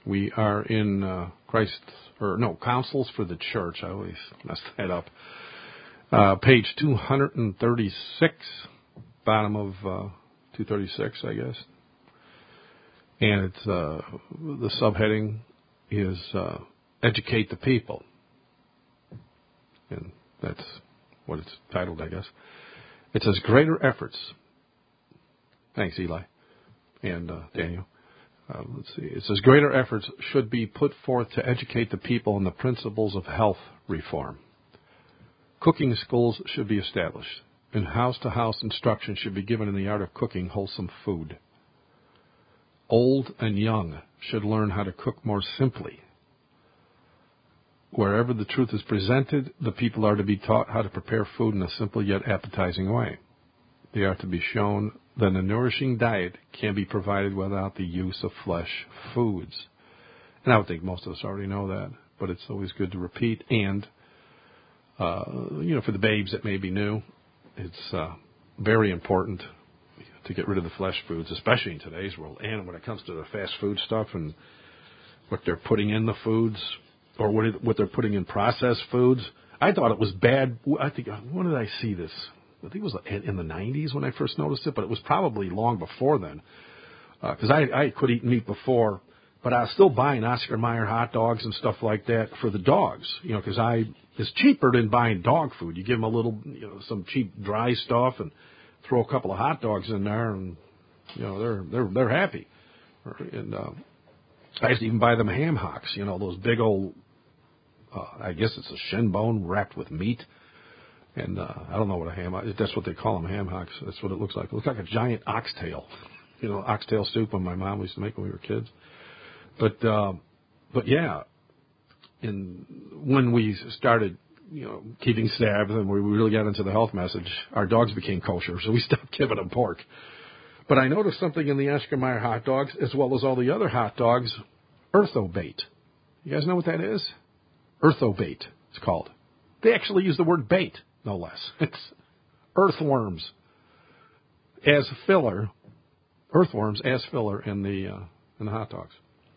We are in Counsels for the Church. I always mess that up. Page 236, bottom of 236, I guess. And it's the subheading is Educate the People. And that's what it's titled, I guess. It says, greater efforts. Thanks, Eli and Daniel. Let's see. It says, greater efforts should be put forth to educate the people on the principles of health reform. Cooking schools should be established, and house-to-house instruction should be given in the art of cooking wholesome food. Old and young should learn how to cook more simply. Wherever the truth is presented, the people are to be taught how to prepare food in a simple yet appetizing way. They are to be shown that a nourishing diet can be provided without the use of flesh foods. And I would think most of us already know that, but it's always good to repeat. And, for the babes that may be new, it's very important to get rid of the flesh foods, especially in today's world. And when it comes to the fast food stuff and what they're putting in the foods, or what they're putting in processed foods. I thought it was bad. I think, when did I see this? I think it was in the 90s when I first noticed it, but it was probably long before then. Because I quit eating meat before, but I was still buying Oscar Mayer hot dogs and stuff like that for the dogs. Because it's cheaper than buying dog food. You give them a little, some cheap dry stuff and throw a couple of hot dogs in there, and they're happy. And I used to even buy them ham hocks. Those big old. I guess it's a shin bone wrapped with meat. And I don't know what a ham hock is. That's what they call them, ham hocks. That's what it looks like. It looks like a giant oxtail. Oxtail soup when my mom used to make when we were kids. But yeah. And when we started, keeping Sabbath and we really got into the health message, our dogs became kosher, so we stopped giving them pork. But I noticed something in the Oscar Mayer hot dogs, as well as all the other hot dogs, Earthobait. You guys know what that is? Earthobait, it's called. They actually use the word bait, no less. It's earthworms as filler, in the hot dogs.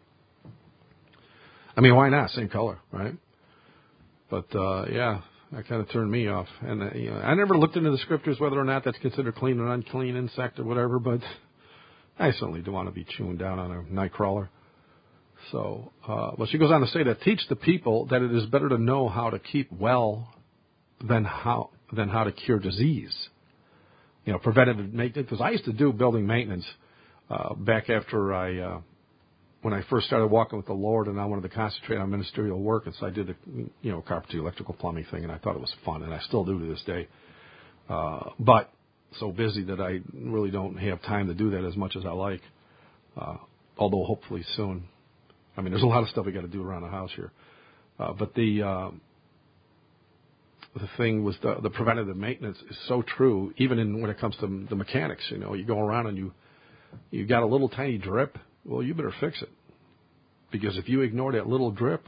I mean, why not? Same color, right? But that kind of turned me off. And I never looked into the scriptures whether or not that's considered clean or unclean insect or whatever. But I certainly don't want to be chewing down on a nightcrawler. So, but she goes on to say that teach the people that it is better to know how to keep well than how to cure disease. Preventative maintenance. Because I used to do building maintenance back after when I first started walking with the Lord, and I wanted to concentrate on ministerial work, and so I did the carpentry, electrical, plumbing thing, and I thought it was fun, and I still do to this day. But so busy that I really don't have time to do that as much as I like. Although hopefully soon. I mean, there's a lot of stuff we got to do around the house here. But the thing was the preventative maintenance is so true, even when it comes to the mechanics. You go around and you got a little tiny drip. Well, you better fix it, because if you ignore that little drip,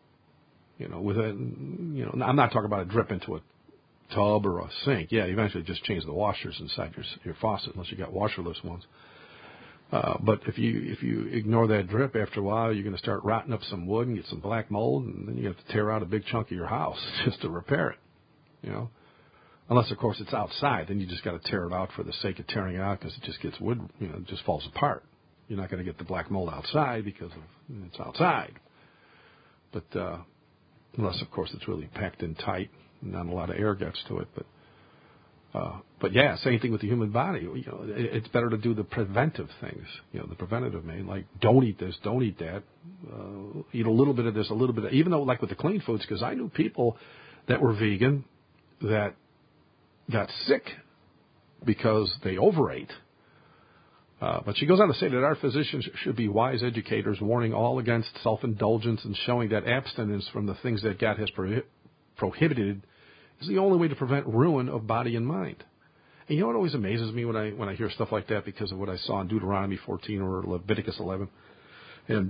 I'm not talking about a drip into a tub or a sink. Yeah, eventually just change the washers inside your faucet, unless you got washerless ones. But if you ignore that drip, after a while, you're going to start rotting up some wood and get some black mold, and then you have to tear out a big chunk of your house just to repair it. Unless, of course, it's outside, then you just got to tear it out for the sake of tearing it out, because it just gets wood, it just falls apart. You're not going to get the black mold outside because it's outside. But unless, of course, it's really packed in tight, and not a lot of air gets to it. But yeah, same thing with the human body. It's better to do the preventive things, the preventative like don't eat this, don't eat that, eat a little bit of this, a little bit of, even though like with the clean foods, because I knew people that were vegan that got sick because they overate. But she goes on to say that our physicians should be wise educators, warning all against self-indulgence and showing that abstinence from the things that God has prohibited is the only way to prevent ruin of body and mind. And what always amazes me when I hear stuff like that, because of what I saw in Deuteronomy 14 or Leviticus 11, and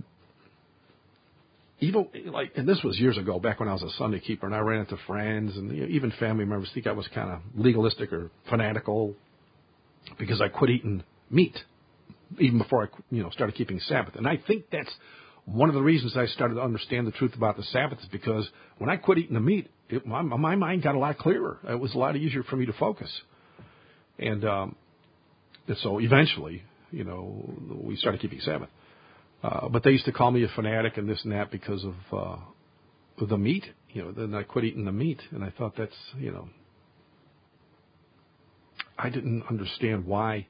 even and this was years ago, back when I was a Sunday keeper, and I ran into friends and even family members think I was kind of legalistic or fanatical because I quit eating meat even before I started keeping Sabbath. And I think that's One of the reasons I started to understand the truth about the Sabbath is because when I quit eating the meat, my mind got a lot clearer. It was a lot easier for me to focus. And so eventually, we started keeping Sabbath. But they used to call me a fanatic and this and that because of the meat. Then I quit eating the meat, and I thought that's, I didn't understand why.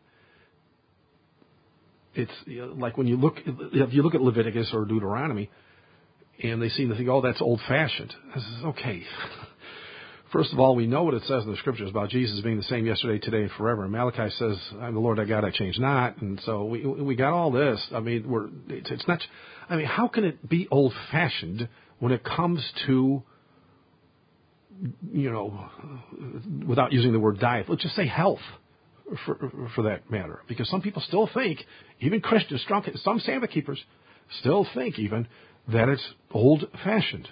It's like if you look at Leviticus or Deuteronomy, and they seem to think, oh, that's old-fashioned. I says, okay. First of all, we know what it says in the Scriptures about Jesus being the same yesterday, today, and forever. And Malachi says, I'm the Lord thy God, I change not. And so we got all this. I mean, it's not. I mean, how can it be old-fashioned when it comes to, without using the word diet, let's just say health, for that matter. Because some people still think, even Christians, some Sabbath keepers still think even that it's old-fashioned.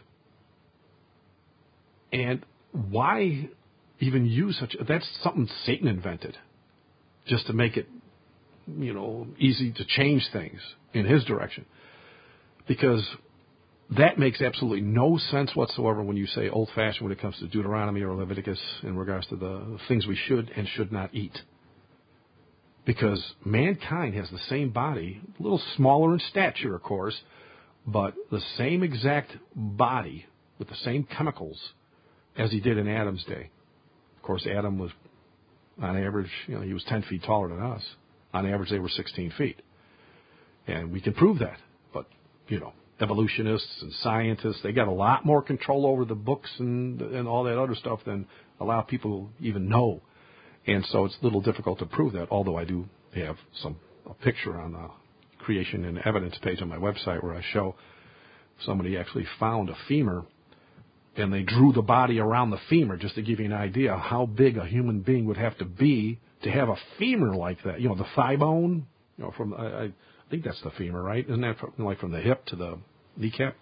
And why even use that's something Satan invented, just to make it, easy to change things in his direction. Because that makes absolutely no sense whatsoever when you say old-fashioned when it comes to Deuteronomy or Leviticus in regards to the things we should and should not eat. Because mankind has the same body, a little smaller in stature, of course, but the same exact body with the same chemicals as he did in Adam's day. Of course, Adam was, on average, he was 10 feet taller than us. On average, they were 16 feet. And we can prove that. But, evolutionists and scientists, they got a lot more control over the books and all that other stuff than a lot of people even know. And so it's a little difficult to prove that, although I do have a picture on the creation and evidence page on my website where I show somebody actually found a femur, and they drew the body around the femur just to give you an idea how big a human being would have to be to have a femur like that. The thigh bone, from I think that's the femur, right? Isn't that from the hip to the kneecap?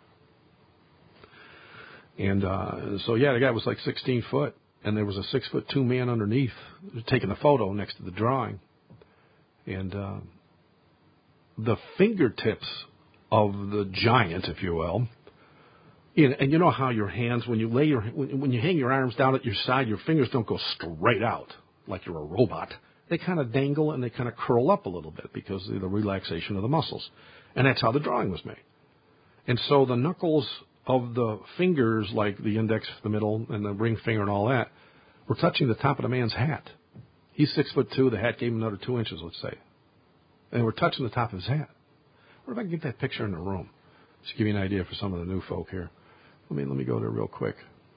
And so, the guy was like 16 foot, and there was a 6'2" man underneath taking the photo next to the drawing. And the fingertips of the giant, if you will, and you know how your hands, when you hang your arms down at your side, your fingers don't go straight out like you're a robot. They kind of dangle and they kind of curl up a little bit because of the relaxation of the muscles. And that's how the drawing was made. And so the knuckles of the fingers, like the index, the middle, and the ring finger and all that, were touching the top of the man's hat. He's 6'2". The hat gave him another 2 inches, let's say. And we're touching the top of his hat. What if I can get that picture in the room? Just to give you an idea for some of the new folk here. Let me go there real quick.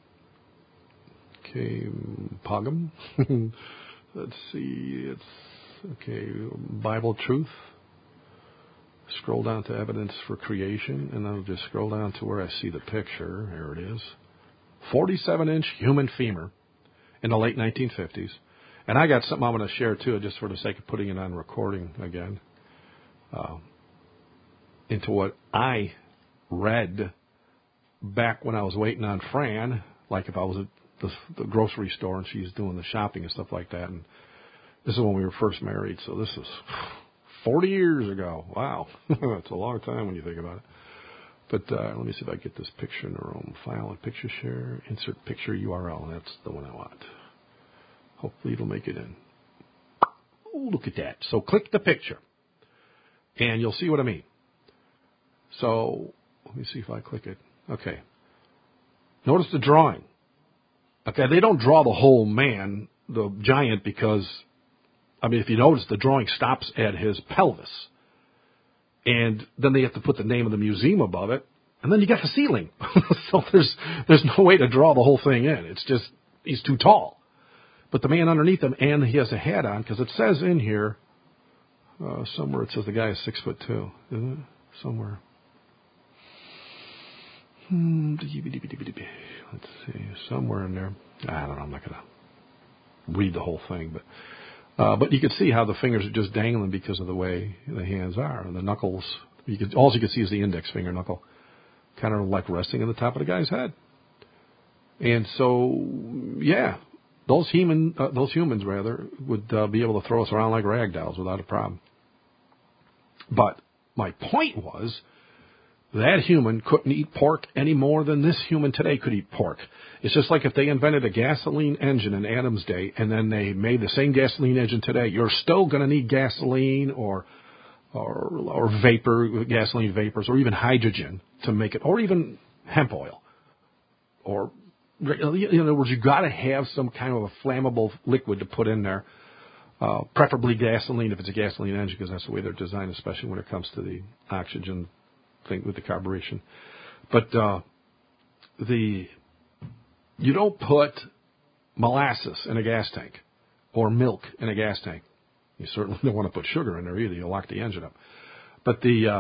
Okay, Pogum. Let's see. It's okay. Bible Truth. Scroll down to Evidence for Creation, and I'll just scroll down to where I see the picture. Here it is. 47-inch human femur in the late 1950s. And I got something I'm going to share too, just for the sake of putting it on recording again. Into what I read back when I was waiting on Fran, like if I was at the grocery store and she's doing the shopping and stuff like that. And this is when we were first married, so this is 40 years ago. Wow. It's a long time when you think about it. But let me see if I can get this picture in the room. File and picture share, insert picture URL. That's the one I want. Hopefully it'll make it in. Oh, look at that. So click the picture, and you'll see what I mean. So let me see if I click it. Okay. Notice the drawing. Okay, they don't draw the whole man, the giant, because, if you notice, the drawing stops at his pelvis. And then they have to put the name of the museum above it. And then you got the ceiling. So there's no way to draw the whole thing in. It's just, he's too tall. But the man underneath him, and he has a hat on, because it says in here, somewhere it says the guy is 6'2", isn't it? Somewhere. Let's see, somewhere in there. I don't know, I'm not going to read the whole thing, but you can see how the fingers are just dangling because of the way the hands are. And the knuckles, all you can see is the index finger knuckle, kind of like resting on the top of the guy's head. And so, those humans would be able to throw us around like rag dolls without a problem. But my point was that human couldn't eat pork any more than this human today could eat pork. It's just like if they invented a gasoline engine in Adam's day and then they made the same gasoline engine today, you're still going to need gasoline or vapor, gasoline vapors, or even hydrogen to make it, or even hemp oil. Or, in other words, you've got to have some kind of a flammable liquid to put in there, preferably gasoline if it's a gasoline engine, because that's the way they're designed, especially when it comes to the oxygen thing with the carburation. But you don't put molasses in a gas tank or milk in a gas tank. You certainly don't want to put sugar in there either. You'll lock the engine up. But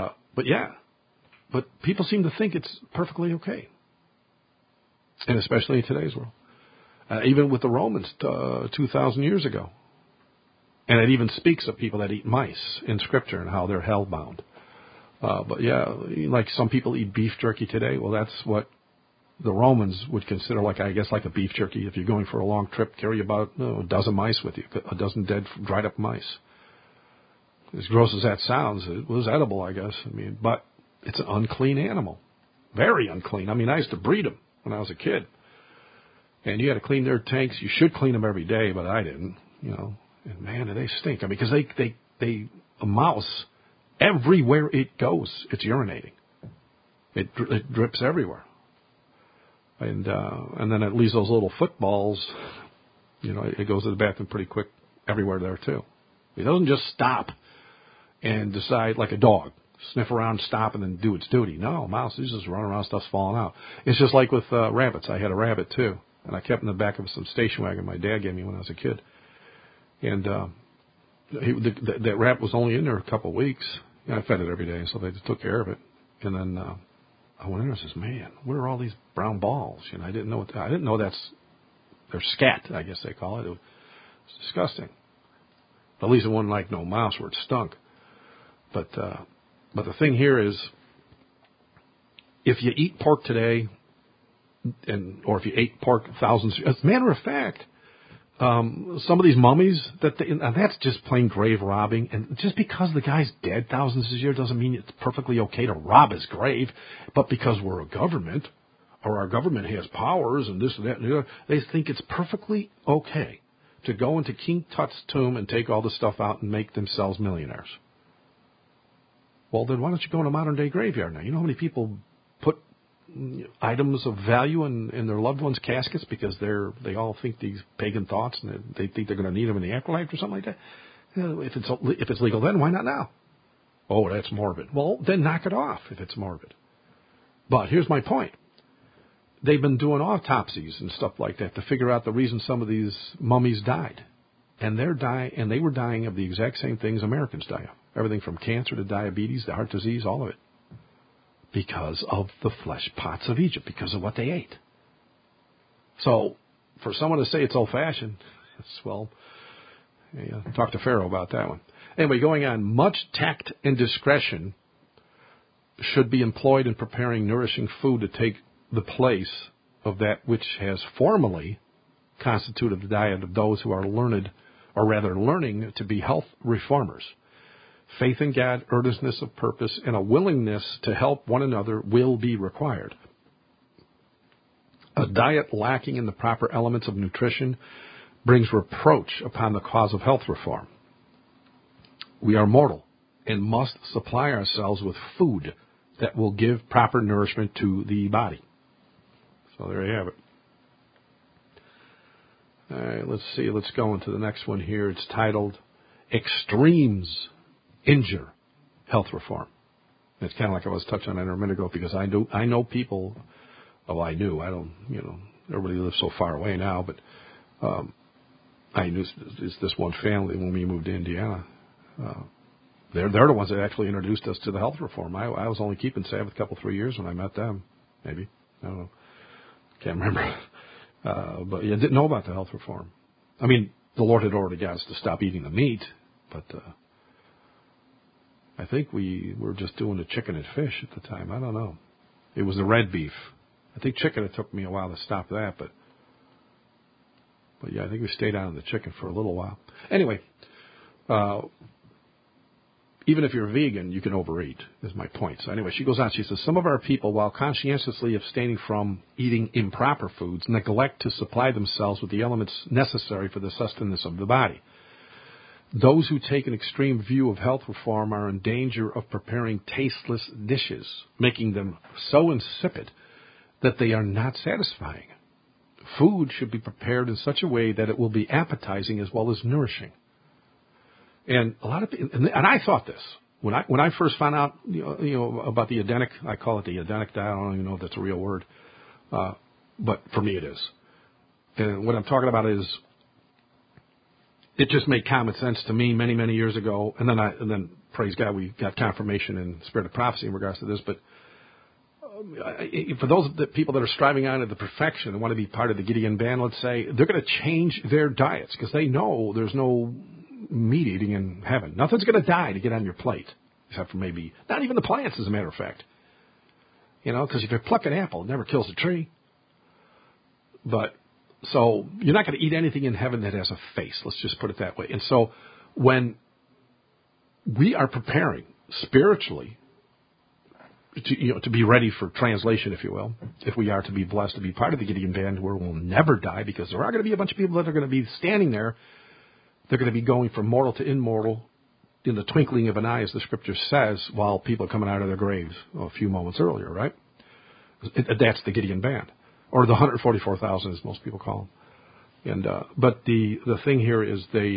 people seem to think it's perfectly okay, and especially in today's world. Even with the Romans 2,000 years ago, and it even speaks of people that eat mice in Scripture and how they're hellbound. But yeah, like some people eat beef jerky today. Well, that's what the Romans would consider like a beef jerky. If you're going for a long trip, carry about a dozen mice with you, a dozen dead, dried up mice. As gross as that sounds, it was edible, I guess. But it's an unclean animal. Very unclean. I used to breed them when I was a kid. And you had to clean their tanks. You should clean them every day, but I didn't, And man, do they stink. Because a mouse, everywhere it goes, it's urinating. It drips everywhere. And then it leaves those little footballs, it goes to the bathroom pretty quick everywhere there too. It doesn't just stop and decide like a dog, sniff around, stop, and then do its duty. No, mouse is just running around, stuff's falling out. It's just like with rabbits. I had a rabbit too, and I kept in the back of some station wagon my dad gave me when I was a kid. And that rabbit was only in there a couple of weeks. I fed it every day, so they just took care of it. And then I went in there and says, "Man, what are all these brown balls?" I didn't know they're scat, I guess they call it. It was disgusting. At least it wasn't like no mouse where it stunk. But the thing here is, if you eat pork today, or if you ate pork thousands, as a matter of fact, some of these mummies and that's just plain grave robbing. And just because the guy's dead thousands of years doesn't mean it's perfectly okay to rob his grave. But because we're a government, or our government has powers and this and that and the other, they think it's perfectly okay to go into King Tut's tomb and take all the stuff out and make themselves millionaires. Well, then why don't you go in a modern-day graveyard now? You know how many people put items of value in their loved ones' caskets because they all think these pagan thoughts and they think they're going to need them in the afterlife or something like that? If it's legal then, why not now? Oh, that's morbid. Well, then knock it off if it's morbid. But here's my point. They've been doing autopsies and stuff like that to figure out the reason some of these mummies died. And they were dying of the exact same things Americans die of. Everything from cancer to diabetes to heart disease, all of it. Because of the flesh pots of Egypt, because of what they ate. So, for someone to say it's old-fashioned, talk to Pharaoh about that one. Anyway, going on, much tact and discretion should be employed in preparing nourishing food to take the place of that which has formerly constituted the diet of those who are learning to be health reformers. Faith in God, earnestness of purpose, and a willingness to help one another will be required. A diet lacking in the proper elements of nutrition brings reproach upon the cause of health reform. We are mortal and must supply ourselves with food that will give proper nourishment to the body. So there you have it. All right, let's see. Let's go into the next one here. It's titled Extremes Injure Health Reform. It's kind of like I was touching on it a minute ago because I know people. Oh, I knew. I don't. Everybody lives so far away now, but I knew this one family when we moved to Indiana. They're the ones that actually introduced us to the health reform. I was only keeping Sabbath a couple 3 years when I met them. Maybe, I don't know. Can't remember. But yeah, didn't know about the health reform. I mean, the Lord had already got us to stop eating the meat, but I think we were just doing the chicken and fish at the time. I don't know. It was the red beef. I think chicken, it took me a while to stop that, but yeah, I think we stayed on the chicken for a little while. Anyway, even if you're vegan, you can overeat, is my point. So anyway, she goes on. She says, some of our people, while conscientiously abstaining from eating improper foods, neglect to supply themselves with the elements necessary for the sustenance of the body. Those who take an extreme view of health reform are in danger of preparing tasteless dishes, making them so insipid that they are not satisfying. Food should be prepared in such a way that it will be appetizing as well as nourishing. And a lot of people, and I thought this when I first found out, about the Edenic. I call it the Edenic diet. I don't even know if that's a real word, but for me it is. And what I'm talking about is, it just made common sense to me many, many years ago. And then praise God, we got confirmation in Spirit of Prophecy in regards to this. But for those people that are striving on to the perfection and want to be part of the Gideon band, let's say, they're going to change their diets because they know there's no meat eating in heaven. Nothing's going to die to get on your plate, except for maybe not even the plants, as a matter of fact. Because if you pluck an apple, it never kills a tree. But so you're not going to eat anything in heaven that has a face. Let's just put it that way. And so when we are preparing spiritually to be ready for translation, if you will, if we are to be blessed to be part of the Gideon band where we'll never die, because there are going to be a bunch of people that are going to be standing there. They're going to be going from mortal to immortal in the twinkling of an eye, as the Scripture says, while people are coming out of their graves a few moments earlier, right? That's the Gideon band, or the 144,000, as most people call them. But the thing here is they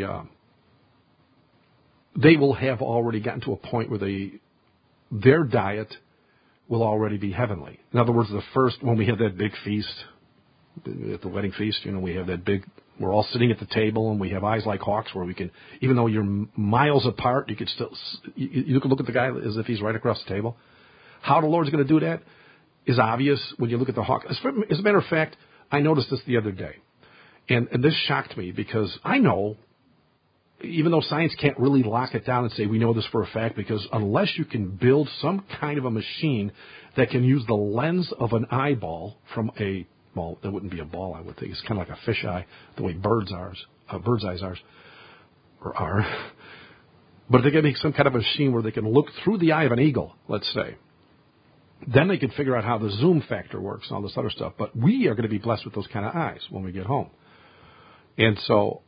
will have already gotten to a point where their diet will already be heavenly. In other words, when we have that big feast, at the wedding feast, we have that big, we're all sitting at the table and we have eyes like hawks where we can, even though you're miles apart, you can still, you can look at the guy as if he's right across the table. How the Lord's going to do that is obvious when you look at the hawk. As a matter of fact, I noticed this the other day. And this shocked me because I know, even though science can't really lock it down and say we know this for a fact, because unless you can build some kind of a machine that can use the lens of an eyeball from well, that wouldn't be a ball, I would think. It's kind of like a fish eye, the way bird's eyes are. But if they can make some kind of a machine where they can look through the eye of an eagle, let's say, then they can figure out how the zoom factor works and all this other stuff. But we are going to be blessed with those kind of eyes when we get home. And so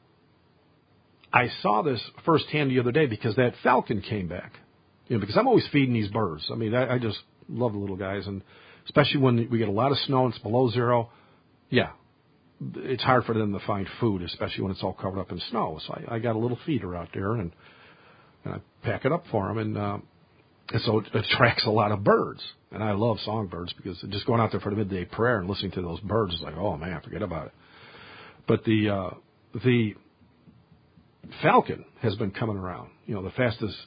I saw this firsthand the other day because that falcon came back. Because I'm always feeding these birds. I mean, I just love the little guys. And especially when we get a lot of snow and it's below zero, yeah, it's hard for them to find food, especially when it's all covered up in snow. So I got a little feeder out there, and I pack it up for them. And so it attracts a lot of birds. And I love songbirds because just going out there for the midday prayer and listening to those birds is like, oh, man, forget about it. But the falcon has been coming around. The fastest,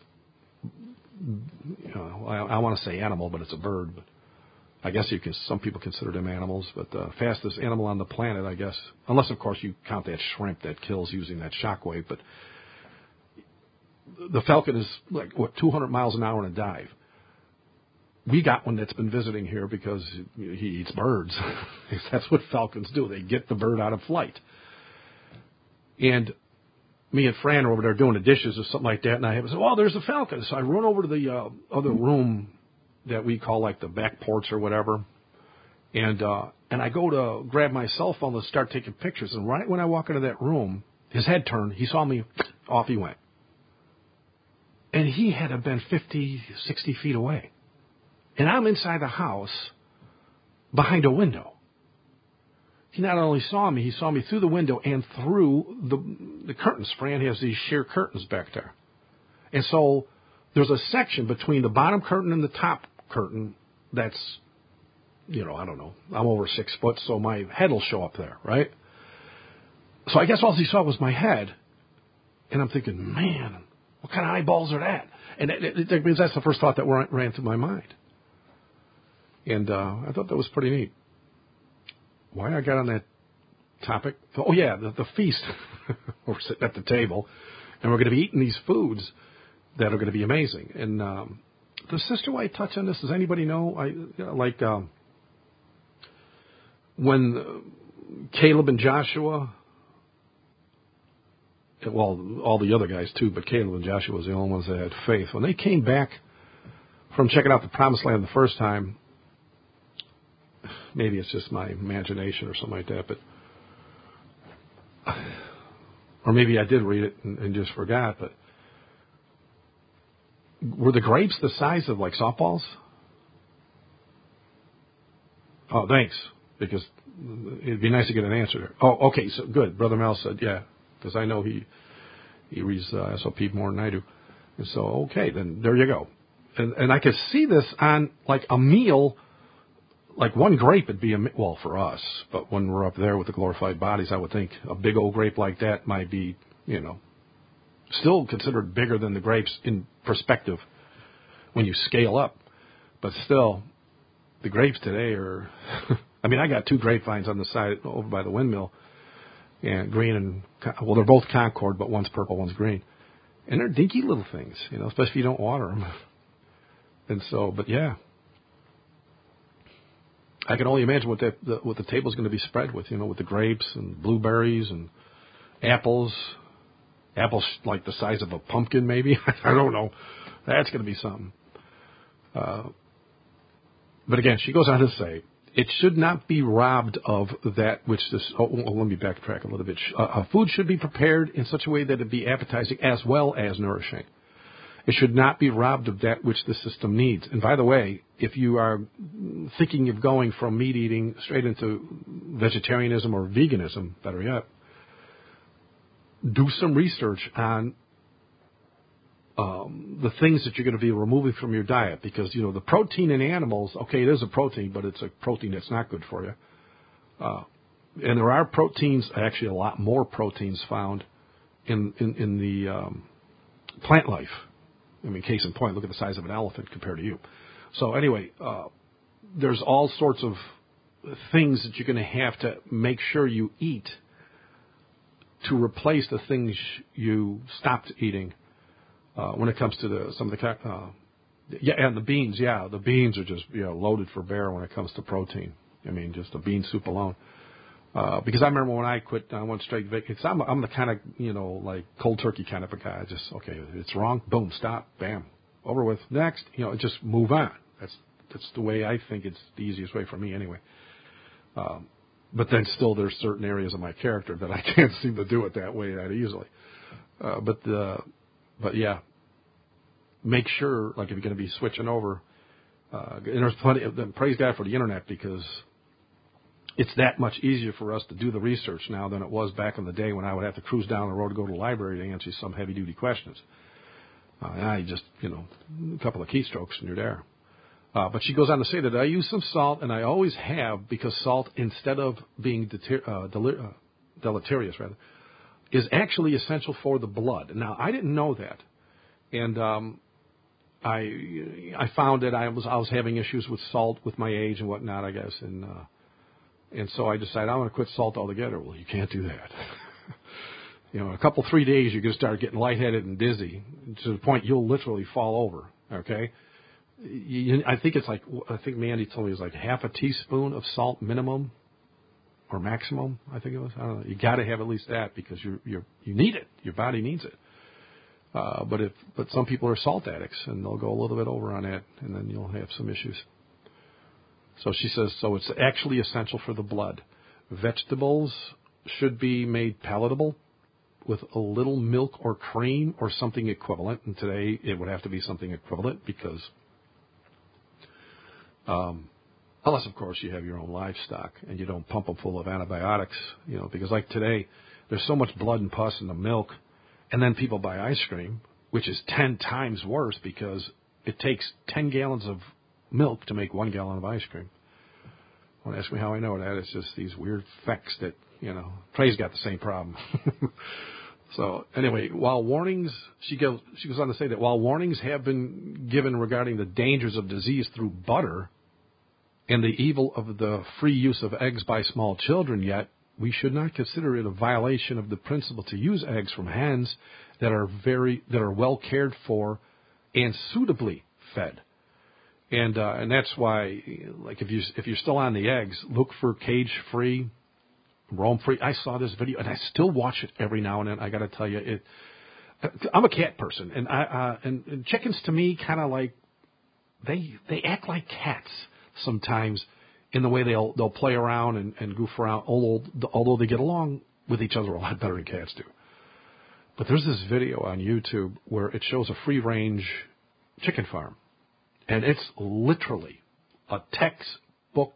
I want to say animal, but it's a bird. But I guess some people consider them animals. But the fastest animal on the planet, I guess, unless, of course, you count that shrimp that kills using that shockwave. But the falcon is 200 miles an hour in a dive. We got one that's been visiting here because he eats birds. That's what falcons do. They get the bird out of flight. And me and Fran are over there doing the dishes or something like that, and I said, well, there's a falcon. So I run over to the other room that we call like the back porch or whatever, and I go to grab my cell phone to start taking pictures. And right when I walk into that room, his head turned. He saw me. Off he went. And he had to have been 50, 60 feet away. And I'm inside the house behind a window. He not only saw me, he saw me through the window and through the curtains. Fran has these sheer curtains back there. And so there's a section between the bottom curtain and the top curtain that's, I don't know, I'm over 6 foot, so my head will show up there, right? So I guess all he saw was my head. And I'm thinking, man, what kind of eyeballs are that? And that's the first thought that ran through my mind. And I thought that was pretty neat. Why I got on that topic? Oh, yeah, the feast. We're sitting at the table, and we're going to be eating these foods that are going to be amazing. And does Sister White touch on this? Does anybody know? When Caleb and Joshua well, all the other guys too, but Caleb and Joshua was the only ones that had faith. When they came back from checking out the Promised Land the first time, maybe it's just my imagination or something like that, but or maybe I did read it and just forgot, but were the grapes the size of like softballs? Oh, thanks, because it'd be nice to get an answer there. Oh, okay, so good. Brother Mel said, yeah, because I know he reads SOP more than I do. And so, okay, then there you go. And I could see this on like a meal, like one grape would be, well, for us, but when we're up there with the glorified bodies, I would think a big old grape like that might be, still considered bigger than the grapes in perspective when you scale up. But still, the grapes today are, I mean, I got 2 grapevines on the side over by the windmill, and green and, well, they're both Concord, but one's purple, one's green. And they're dinky little things, especially if you don't water them. And so, but yeah, I can only imagine what the table's going to be spread with, with the grapes and blueberries and apples like the size of a pumpkin, maybe. I don't know. That's going to be something. But again, she goes on to say, it should not be robbed of that which this... let me backtrack a little bit. Food should be prepared in such a way that it be appetizing as well as nourishing. It should not be robbed of that which the system needs. And by the way, if you are thinking of going from meat eating straight into vegetarianism or veganism, better yet, do some research on the things that you're going to be removing from your diet, because, the protein in animals, okay, it is a protein, but it's a protein that's not good for you. And there are proteins, actually a lot more proteins found in the plant life. I mean, case in point, look at the size of an elephant compared to you. So anyway, there's all sorts of things that you're going to have to make sure you eat to replace the things you stopped eating. When it comes to some of the and the beans, the beans are just loaded for bear when it comes to protein. I mean, just a bean soup alone. Because I remember when I quit, I went straight vegan. Because I'm the kind of like cold turkey kind of a guy. Just it's wrong, boom, stop, bam, over with, next. Just move on. That's the way I think it's the easiest way for me anyway. But then still, there's certain areas of my character that I can't seem to do it that way that easily. But yeah, make sure, like if you're going to be switching over, and there's plenty of them. Praise God for the internet, because it's that much easier for us to do the research now than it was back in the day when I would have to cruise down the road to go to the library to answer some heavy duty questions. Now you just, a couple of keystrokes and you're there. But she goes on to say that I use some salt, and I always have, because salt, instead of being deleterious, is actually essential for the blood. Now, I didn't know that, and I found that I was having issues with salt with my age and whatnot, I guess, and so I decided I'm going to quit salt altogether. Well, you can't do that. In a couple 3 days, you're going to start getting lightheaded and dizzy to the point you'll literally fall over. Okay. I think Mandy told me it was like half a teaspoon of salt minimum or maximum. I think it was. I don't know. You got to have at least that, because you need it. Your body needs it. But some people are salt addicts, and they'll go a little bit over on that, and then you'll have some issues. So she says, so it's actually essential for the blood. Vegetables should be made palatable with a little milk or cream or something equivalent. And today it would have to be something equivalent, because unless, of course, you have your own livestock and you don't pump them full of antibiotics, because like today, there's so much blood and pus in the milk, and then people buy ice cream, which is 10 times worse, because it takes 10 gallons of milk to make 1 gallon of ice cream. Don't ask me how I know that. It's just these weird facts that, Trey's got the same problem. So anyway, while warnings, she goes on to say that while warnings have been given regarding the dangers of disease through butter and the evil of the free use of eggs by small children, yet we should not consider it a violation of the principle to use eggs from hens that are well cared for and suitably fed. And that's why, like if you're still on the eggs, look for cage-free roam free. I saw this video, and I still watch it every now and then. I got to tell you, I'm a cat person, and and chickens to me kind of like they act like cats sometimes in the way they'll play around and goof around. Although they get along with each other a lot better than cats do. But there's this video on YouTube where it shows a free range chicken farm, and it's literally a textbook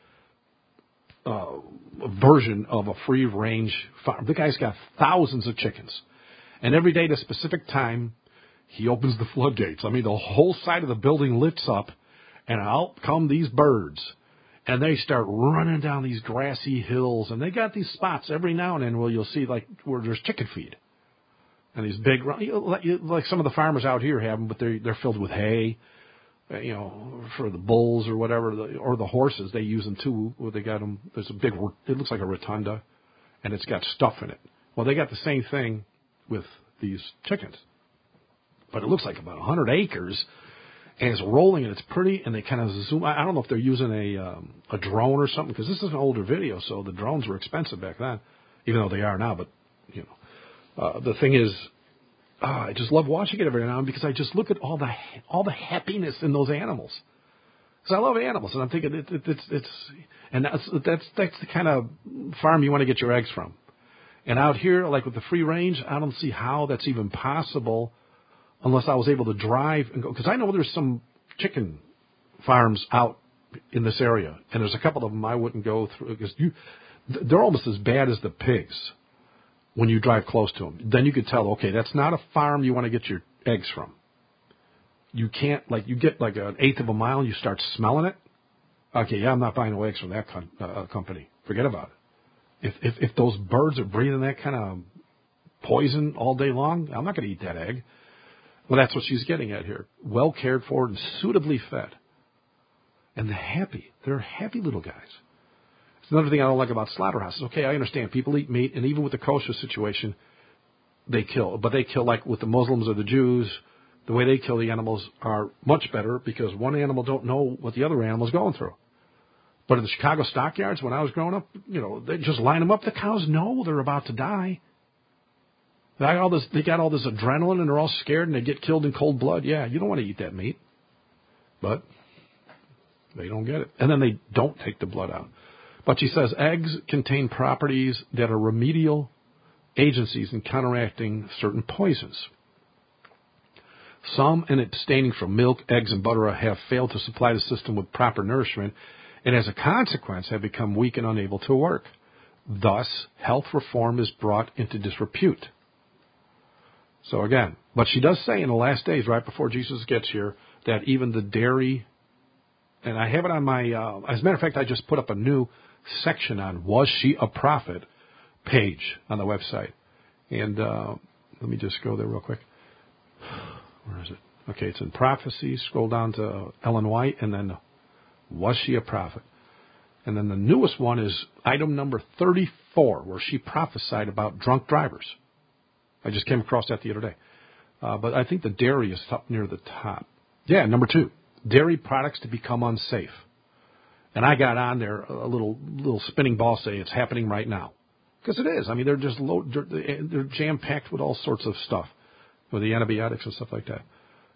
version of a free range farm. The guy's got thousands of chickens, and every day at a specific time, he opens the floodgates. I mean, the whole side of the building lifts up, and out come these birds, and they start running down these grassy hills, and they got these spots every now and then where you'll see like where there's chicken feed. And these big, like some of the farmers out here have them, but they're filled with hay, for the bulls or whatever, or the horses. They use them too. Where they got them, there's a big, it looks like a rotunda, and it's got stuff in it. Well, they got the same thing with these chickens, but it looks like about 100 acres, and it's rolling and it's pretty. And they kind of zoom. I don't know if they're using a drone or something, because this is an older video, so the drones were expensive back then, even though they are now. But the thing is, I just love watching it every now and then, because I just look at all the happiness in those animals. Because I love animals, and I'm thinking that's the kind of farm you want to get your eggs from. And out here, like with the free range, I don't see how that's even possible unless I was able to drive and go. Because I know there's some chicken farms out in this area, and there's a couple of them I wouldn't go through, because they're almost as bad as the pigs. When you drive close to them, then you could tell, okay, that's not a farm you want to get your eggs from. You can't, you get like an eighth of a mile and you start smelling it. Okay, yeah, I'm not buying no eggs from that company. Forget about it. If those birds are breathing that kind of poison all day long, I'm not going to eat that egg. Well, that's what she's getting at here. Well cared for and suitably fed. And they're happy. They're happy little guys. It's another thing I don't like about slaughterhouses. Okay, I understand. People eat meat, and even with the kosher situation, they kill. But they kill like with the Muslims or the Jews. The way they kill the animals are much better, because one animal don't know what the other animal is going through. But in the Chicago stockyards, when I was growing up, they just line them up. The cows know they're about to die. They got all this adrenaline, and they're all scared, and they get killed in cold blood. Yeah, you don't want to eat that meat. But they don't get it. And then they don't take the blood out. But she says eggs contain properties that are remedial agencies in counteracting certain poisons. Some, in abstaining from milk, eggs, and butter, have failed to supply the system with proper nourishment, and as a consequence have become weak and unable to work. Thus, health reform is brought into disrepute. So again, but she does say in the last days, right before Jesus gets here, that even the dairy, and I have it on my, as a matter of fact, I just put up a new section on Was She a Prophet page on the website. And let me just go there real quick. Where is it? Okay, it's in prophecy. Scroll down to Ellen White, and then Was She a Prophet? And then the newest one is item number 34, where she prophesied about drunk drivers. I just came across that the other day. But I think the dairy is up near the top. Yeah, number 2, dairy products to become unsafe. And I got on there a little spinning ball saying it's happening right now. Because it is. I mean, they're just they're jam-packed with all sorts of stuff, with the antibiotics and stuff like that.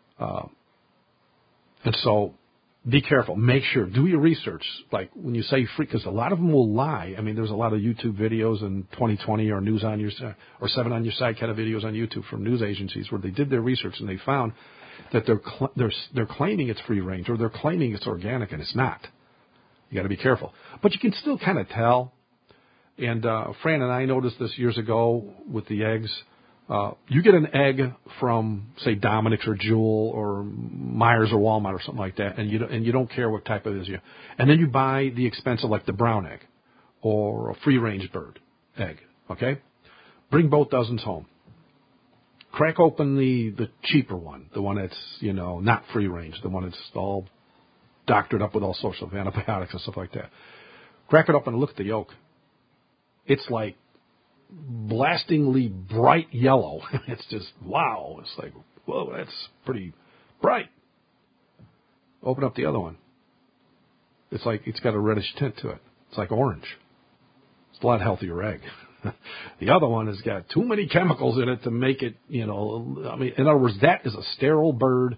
And so be careful. Make sure. Do your research. Like when you say free, because a lot of them will lie. I mean, there's a lot of YouTube videos in 2020 or News on Your or 7 on Your Side kind of videos on YouTube from news agencies where they did their research and they found that they're claiming it's free range, or they're claiming it's organic, and it's not. You got to be careful. But you can still kind of tell. And Fran and I noticed this years ago with the eggs. You get an egg from, say, Dominic's or Jewel or Myers or Walmart or something like that, and you don't care what type it is. And then you buy the expensive, like the brown egg or a free-range bird egg, okay? Bring both dozens home. Crack open the cheaper one, the one that's, not free-range, the one that's all doctored up with all sorts of antibiotics and stuff like that. Crack it up and look at the yolk. It's like blastingly bright yellow. It's just, wow. It's like, whoa, that's pretty bright. Open up the other one. It's like, it's got a reddish tint to it. It's like orange. It's a lot healthier egg. The other one has got too many chemicals in it to make it, in other words, that is a sterile bird.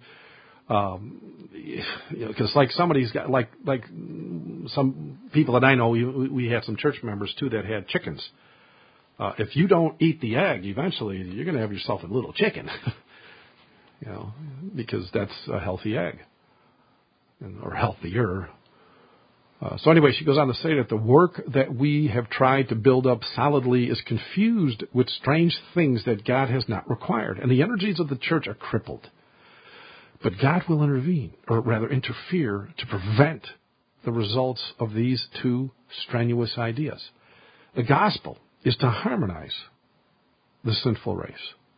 Because like somebody's got, like some people that I know, we had some church members too that had chickens. If you don't eat the egg, eventually you're going to have yourself a little chicken, because that's a healthy egg, or healthier. So anyway, she goes on to say that the work that we have tried to build up solidly is confused with strange things that God has not required, and the energies of the church are crippled. But God will intervene, or rather interfere, to prevent the results of these two strenuous ideas. The gospel is to harmonize the sinful race.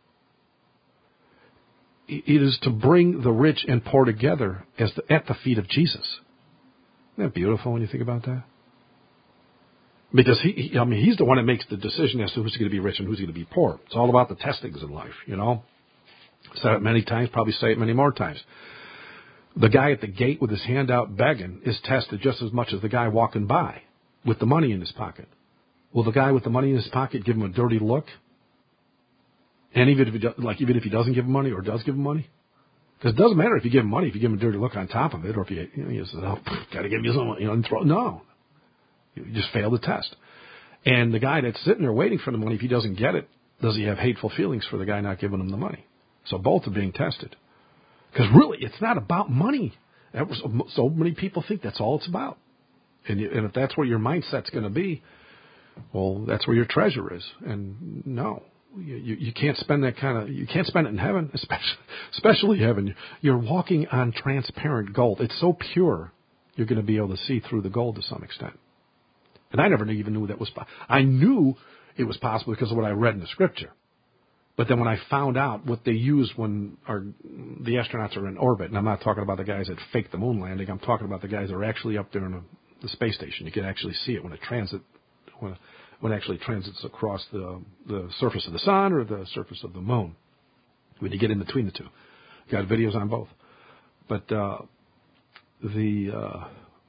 It is to bring the rich and poor together at the feet of Jesus. Isn't that beautiful when you think about that? Because he's the one that makes the decision as to who's going to be rich and who's going to be poor. It's all about the testings in life, Said it many times, probably say it many more times. The guy at the gate with his hand out begging is tested just as much as the guy walking by with the money in his pocket. Will the guy with the money in his pocket give him a dirty look? And even if he doesn't give him money or does give him money? Because it doesn't matter if you give him money, if you give him a dirty look on top of it, or if you say, got to give you some, and throw. No. You just fail the test. And the guy that's sitting there waiting for the money, if he doesn't get it, does he have hateful feelings for the guy not giving him the money? So both are being tested. Because really, it's not about money. So many people think that's all it's about. And if that's where your mindset's going to be, well, that's where your treasure is. And no. You can't spend you can't spend it in heaven, especially heaven. You're walking on transparent gold. It's so pure, you're going to be able to see through the gold to some extent. And I never even knew that was possible. I knew it was possible because of what I read in the scripture. But then when I found out what they use when the astronauts are in orbit, and I'm not talking about the guys that fake the moon landing, I'm talking about the guys that are actually up there in the space station. You can actually see it when it actually transits across the surface of the sun or the surface of the moon. When you get in between the two, got videos on both. But the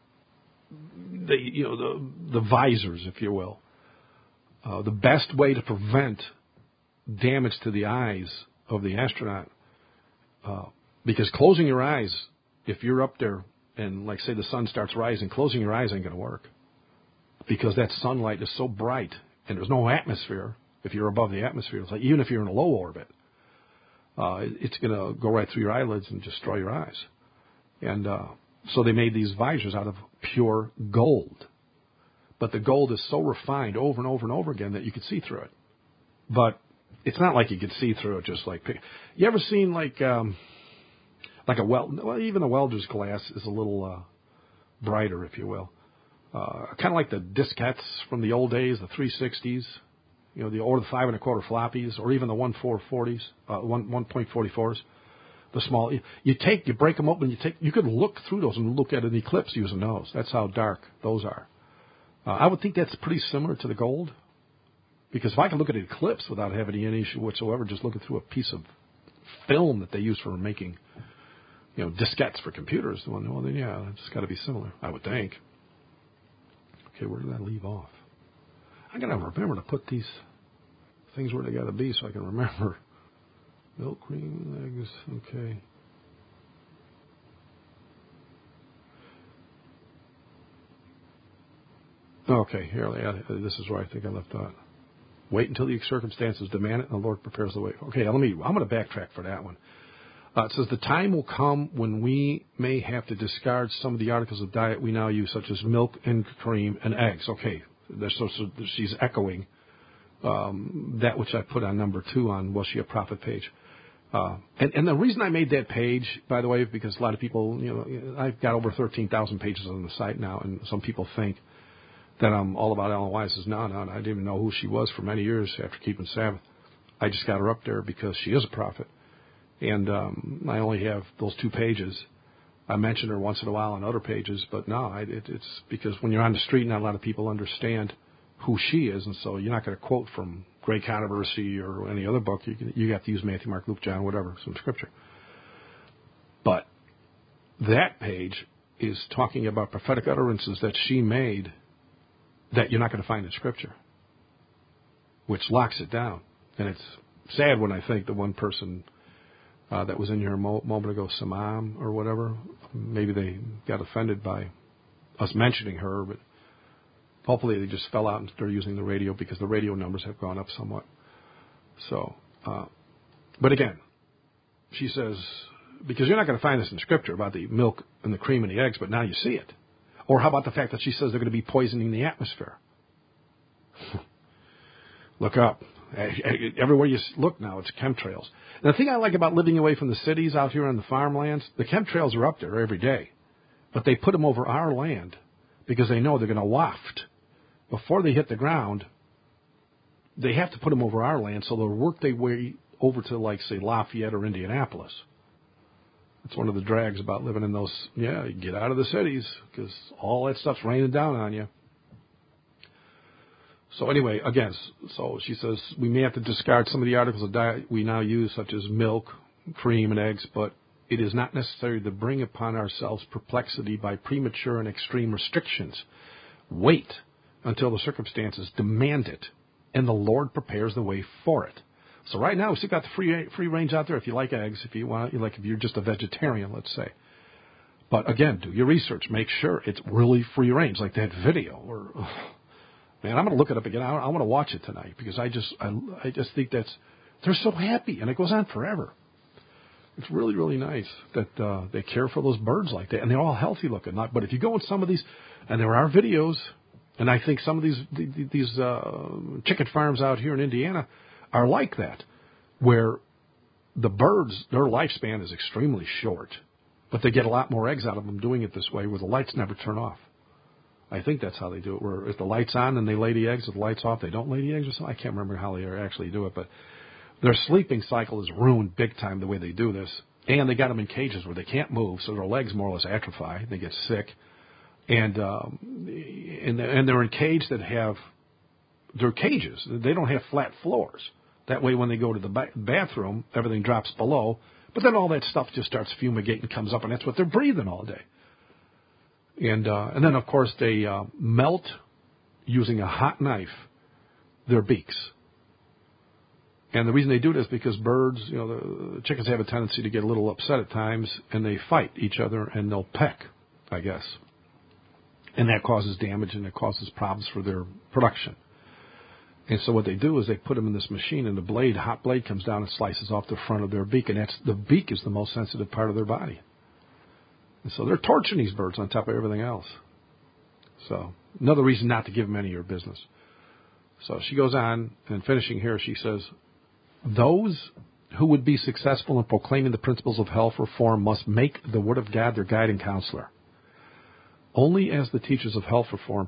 visors, if you will, the best way to prevent damage to the eyes of the astronaut, because closing your eyes, if you're up there and like say the sun starts rising, closing your eyes ain't going to work. Because that sunlight is so bright, and there's no atmosphere. If you're above the atmosphere, it's like even if you're in a low orbit, it's going to go right through your eyelids and destroy your eyes. And so they made these visors out of pure gold. But the gold is so refined over and over and over again that you could see through it. But it's not like you could see through it just like... You ever seen like a even a welder's glass is a little brighter, if you will. Kind of like the diskettes from the old days, the 360s, or the 5 1/4 floppies, or even the 1.440s, 1.44s, the small. You break them open. You could look through those and look at an eclipse using those. That's how dark those are. I would think that's pretty similar to the gold, because if I can look at an eclipse without having any issue whatsoever, just looking through a piece of film that they use for making, diskettes for computers, well, then yeah, it's got to be similar, I would think. Okay, where did I leave off? I got to remember to put these things where they got to be so I can remember. Milk, cream, eggs, okay. Okay, here, this is where I think I left off. Wait until the circumstances demand it and the Lord prepares the way. Okay, I'm going to backtrack for that one. It says, the time will come when we may have to discard some of the articles of diet we now use, such as milk and cream and eggs. Okay, so she's echoing that which I put on number 2 on Was She a Prophet page. And the reason I made that page, by the way, is because a lot of people, I've got over 13,000 pages on the site now, and some people think that I'm all about Ellen Wise. No, I didn't even know who she was for many years after keeping Sabbath. I just got her up there because she is a prophet. And I only have those 2 pages. I mention her once in a while on other pages, but no, it's because when you're on the street, not a lot of people understand who she is, and so you're not going to quote from Great Controversy or any other book. You have to use Matthew, Mark, Luke, John, whatever, some scripture. But that page is talking about prophetic utterances that she made that you're not going to find in Scripture. which locks it down. And it's sad when I think the one person that was in here a moment ago, Samam or whatever, maybe they got offended by us mentioning her, but hopefully they just fell out and started using the radio because the radio numbers have gone up somewhat. So, but again, she says, because you're not going to find this in Scripture about the milk and the cream and the eggs, but now you see it. Or how about the fact that she says they're going to be poisoning the atmosphere? Look up. Everywhere you look now, it's chemtrails. And the thing I like about living away from the cities out here on the farmlands, the chemtrails are up there every day. But they put them over our land because they know they're going to waft. Before they hit the ground, they have to put them over our land so they'll work their way over to, like, say, Lafayette or Indianapolis. It's one of the drags about living in those, you get out of the cities because all that stuff's raining down on you. So anyway, again, so she says we may have to discard some of the articles of diet we now use, such as milk, cream, and eggs, but it is not necessary to bring upon ourselves perplexity by premature and extreme restrictions. Wait until the circumstances demand it, and the Lord prepares the way for it. So right now, we still got the free range out there if you like eggs, if you want, if you're just a vegetarian, let's say. But again, do your research. Make sure it's really free range, like that video. Man, I'm going to look it up again. I want to watch it tonight because I just think they're so happy, and it goes on forever. It's really, really nice that they care for those birds like that, and they're all healthy looking. But if you go in some of these, and there are videos, and I think some of these chicken farms out here in Indiana are like that, where the birds, their lifespan is extremely short, but they get a lot more eggs out of them doing it this way where the lights never turn off. I think that's how they do it, where if the light's on and they lay the eggs, if the light's off, they don't lay the eggs or something. I can't remember how they actually do it, but their sleeping cycle is ruined big time the way they do this. And they got them in cages where they can't move, so their legs more or less atrophy. They get sick. And they're in cages that have, they're cages. They don't have flat floors. That way when they go to the bathroom, everything drops below. But then all that stuff just starts fumigating, comes up, and that's what they're breathing all day. And then, of course, they melt, using a hot knife, their beaks. And the reason they do this is because birds, the chickens have a tendency to get a little upset at times, and they fight each other, and they'll peck, I guess. And that causes damage, and it causes problems for their production. And so what they do is they put them in this machine, and the hot blade comes down and slices off the front of their beak, and the beak is the most sensitive part of their body. And so they're torturing these birds on top of everything else. So another reason not to give them any of your business. So she goes on, and finishing here, she says, those who would be successful in proclaiming the principles of health reform must make the Word of God their guiding counselor. Only as the teachers of health reform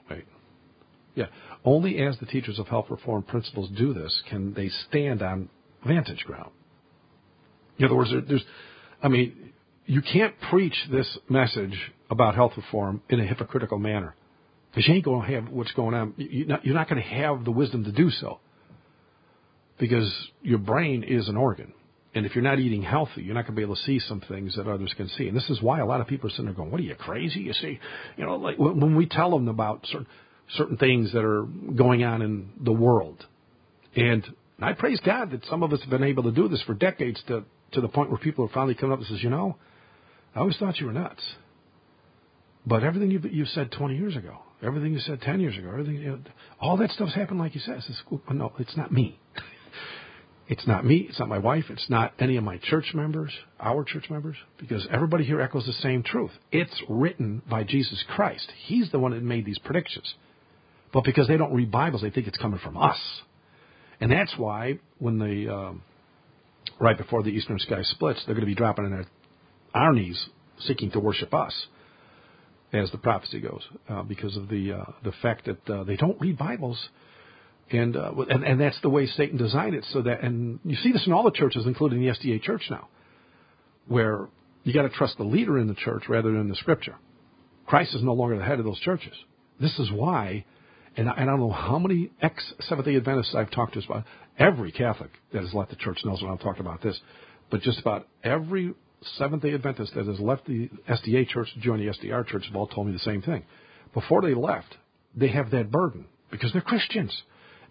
only as the teachers of health reform principles do this can they stand on vantage ground. In other words, you can't preach this message about health reform in a hypocritical manner because you ain't going to have what's going on. You're not going to have the wisdom to do so because your brain is an organ. And if you're not eating healthy, you're not going to be able to see some things that others can see. And this is why a lot of people are sitting there going, what are you, crazy? You see, like when we tell them about certain things that are going on in the world. And I praise God that some of us have been able to do this for decades to the point where people are finally coming up and says, I always thought you were nuts. But everything you said 20 years ago, everything you said 10 years ago, all that stuff's happened like you said. No, it's not me. It's not me. It's not my wife. It's not any of my church members, our church members, because everybody here echoes the same truth. It's written by Jesus Christ. He's the one that made these predictions. But because they don't read Bibles, they think it's coming from us. And that's why when right before the eastern sky splits, they're going to be dropping on our knees, seeking to worship us, as the prophecy goes, because of the fact that they don't read Bibles. And that's the way Satan designed it, so that, and you see this in all the churches, including the SDA church now, where you got to trust the leader in the church rather than the Scripture. Christ is no longer the head of those churches. This is why, and I don't know how many ex-Seventh-day Adventists I've talked to about. Every Catholic that has left the church knows when I'm talking about this, but just about every Seventh-day Adventist that has left the SDA church to join the SDR church have all told me the same thing. Before they left, they have that burden because they're Christians.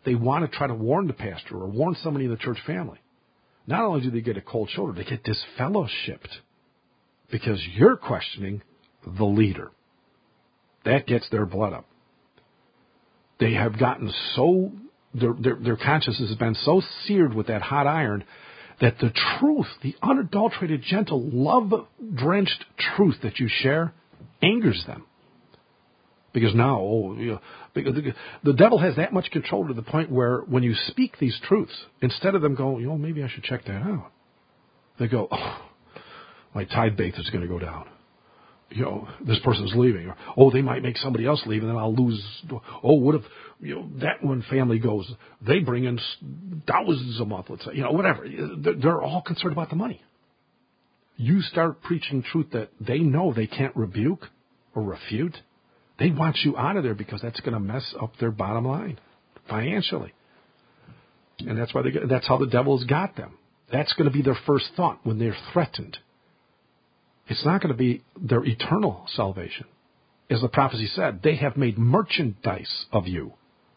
they want to try to warn the pastor or warn somebody in the church family. Not only do they get a cold shoulder, they get disfellowshipped because you're questioning the leader. That gets their blood up. They have gotten so, their conscience has been so seared with that hot iron that the truth, the unadulterated, gentle, love-drenched truth that you share angers them. Because now, because the devil has that much control to the point where when you speak these truths, instead of them going, maybe I should check that out, they go, my tithe base is going to go down. This person's leaving. Or, they might make somebody else leave, and then I'll lose. What if, that one family goes, they bring in thousands a month, let's say, whatever. They're all concerned about the money. You start preaching truth that they know they can't rebuke or refute. They want you out of there because that's going to mess up their bottom line financially. And that's why that's how the devil's got them. That's going to be their first thought when they're threatened. It's not going to be their eternal salvation. As the prophecy said, they have made merchandise of you.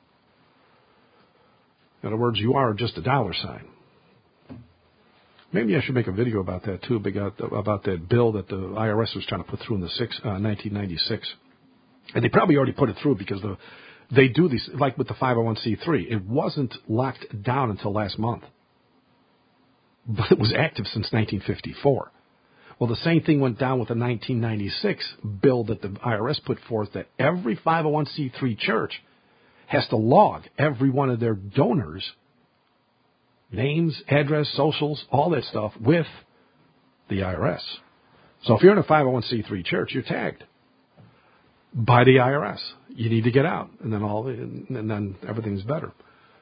In other words, you are just a dollar sign. Maybe I should make a video about that too, about that bill that the IRS was trying to put through in 1996. And they probably already put it through because they do these, like with the 501c3. It wasn't locked down until last month. But it was active since 1954. Well, the same thing went down with the 1996 bill that the IRS put forth that every 501c3 church has to log every one of their donors' names, address, socials, all that stuff with the IRS. So if you're in a 501c3 church, you're tagged by the IRS. You need to get out, and then everything's better.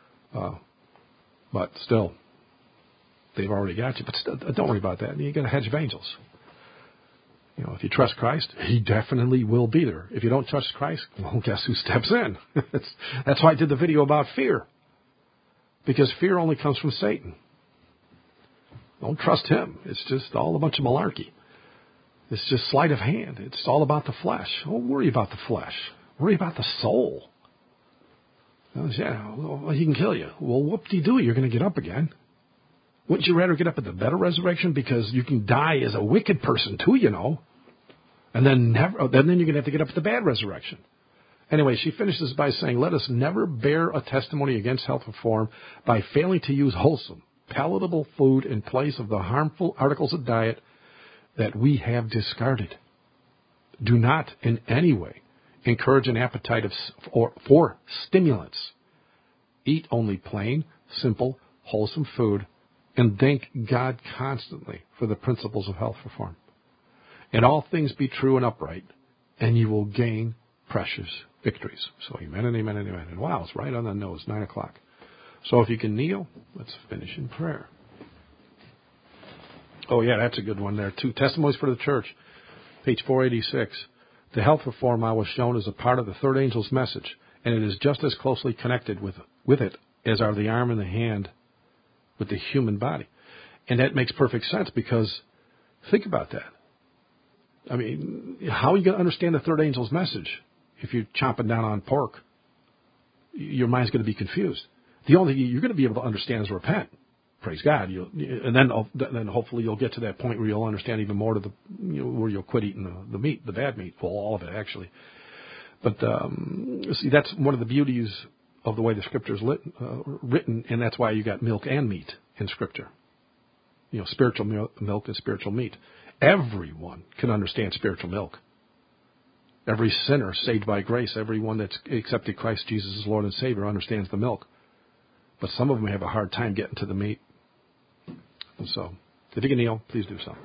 But still, they've already got you. But still, don't worry about that. You got a hedge of angels. If you trust Christ, He definitely will be there. If you don't trust Christ, well, guess who steps in? That's why I did the video about fear. Because fear only comes from Satan. Don't trust him. It's just all a bunch of malarkey. It's just sleight of hand. It's all about the flesh. Don't worry about the flesh. Worry about the soul. Well, he can kill you. Well, whoop-de-doo, you're going to get up again. Wouldn't you rather get up at the better resurrection? Because you can die as a wicked person too, And then you're going to have to get up at the bad resurrection. Anyway, she finishes by saying, let us never bear a testimony against health reform by failing to use wholesome, palatable food in place of the harmful articles of diet that we have discarded. Do not in any way encourage an appetite for stimulants. Eat only plain, simple, wholesome food, and thank God constantly for the principles of health reform. In all things be true and upright, and you will gain precious victories. So amen and amen and amen. And wow, it's right on the nose, 9 o'clock. So if you can kneel, let's finish in prayer. Oh yeah, that's a good one there too. Testimonies for the Church, page 486. The health reform I was shown is a part of the third angel's message, and it is just as closely connected with it as are the arm and the hand with the human body. And that makes perfect sense because think about that. I mean, how are you going to understand the third angel's message if you're chomping down on pork? Your mind's going to be confused. The only thing you're going to be able to understand is repent. Praise God. And then hopefully you'll get to that point where you'll understand even more to where you'll quit eating the meat, the bad meat. Well, all of it, actually. But see, that's one of the beauties of the way the Scripture is written, and that's why you got milk and meat in Scripture. Spiritual milk and spiritual meat. Everyone can understand spiritual milk. Every sinner saved by grace, everyone that's accepted Christ Jesus as Lord and Savior understands the milk. But some of them have a hard time getting to the meat. And so, if you can kneel, please do so.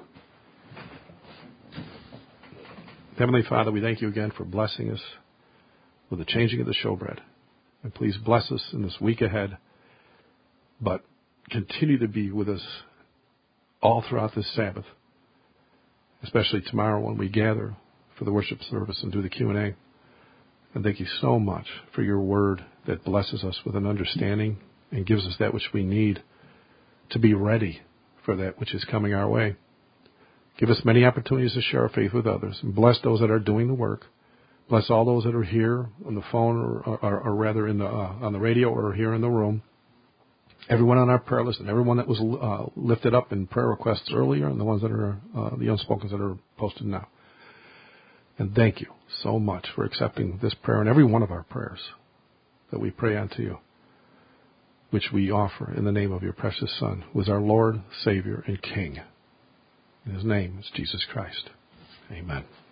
Heavenly Father, we thank you again for blessing us with the changing of the showbread. And please bless us in this week ahead. But continue to be with us all throughout this Sabbath, especially tomorrow when we gather for the worship service and do the Q&A. And thank you so much for your word that blesses us with an understanding and gives us that which we need to be ready for that which is coming our way. Give us many opportunities to share our faith with others and bless those that are doing the work. Bless all those that are here on the phone, or rather on the radio, or here in the room. Everyone on our prayer list, and everyone that was lifted up in prayer requests earlier, and the ones that are the unspokens that are posted now. And thank you so much for accepting this prayer and every one of our prayers that we pray unto you, which we offer in the name of your precious Son, who is our Lord, Savior, and King. And his name is Jesus Christ. Amen.